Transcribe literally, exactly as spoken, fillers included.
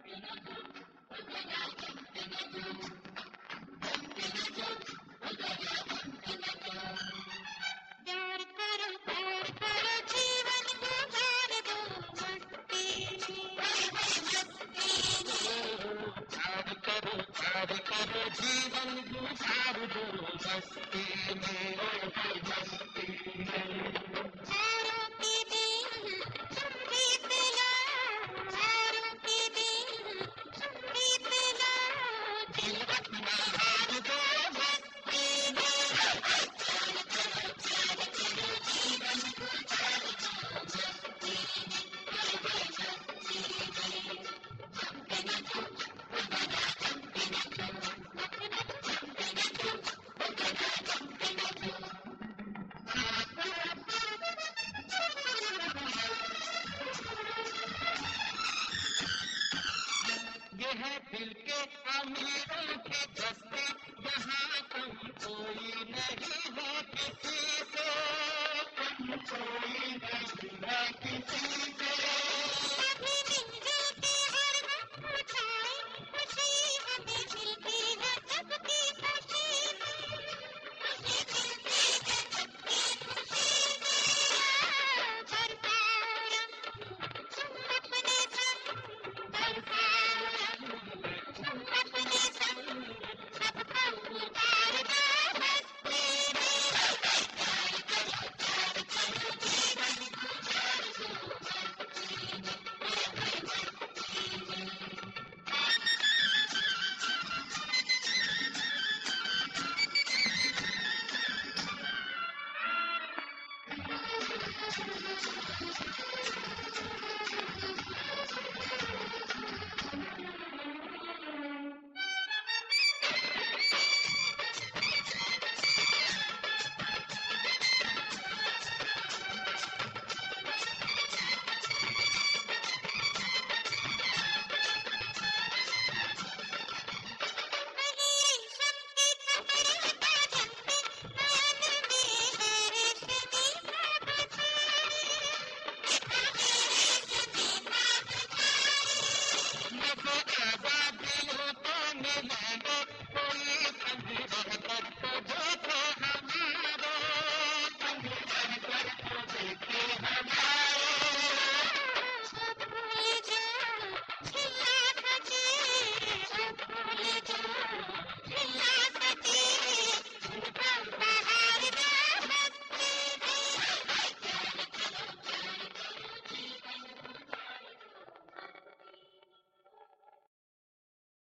प्यार करो प्यार करो जीवन गुजार दो मस्ती प्यार करो प्यार करो जीवन गुजार दो मस्ती में मस्ती में औरों की दिन तुम भी पिलाओ औरों की दिन तुम भी पिलाओ दिल अपना हार दो मस्ती में ये है दिल के अमीरों की बस्ती यहाँ कम कोई नहीं है किसी से कम कोई नहीं है किसी से